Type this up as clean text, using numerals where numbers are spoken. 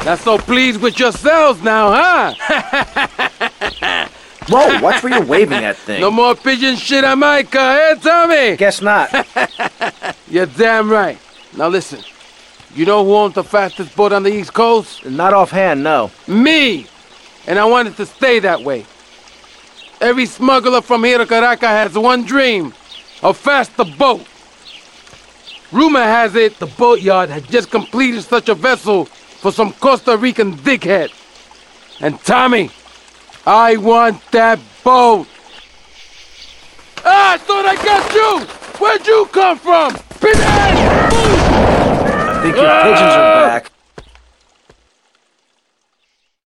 Not so pleased with yourselves now, huh? Whoa, watch where you're waving that thing. No more pigeon shit on my car, eh, Tommy? Guess not. You're damn right. Now listen, you know who owns the fastest boat on the East Coast? Not offhand, no. Me! And I want it to stay that way. Every smuggler from here to Caracas has one dream. A faster boat. Rumor has it the boatyard has just completed such a vessel for some Costa Rican dickhead. And Tommy, I want that boat. Ah, I thought I got you! Where'd you come from? Pinhead! I think your pigeons are back.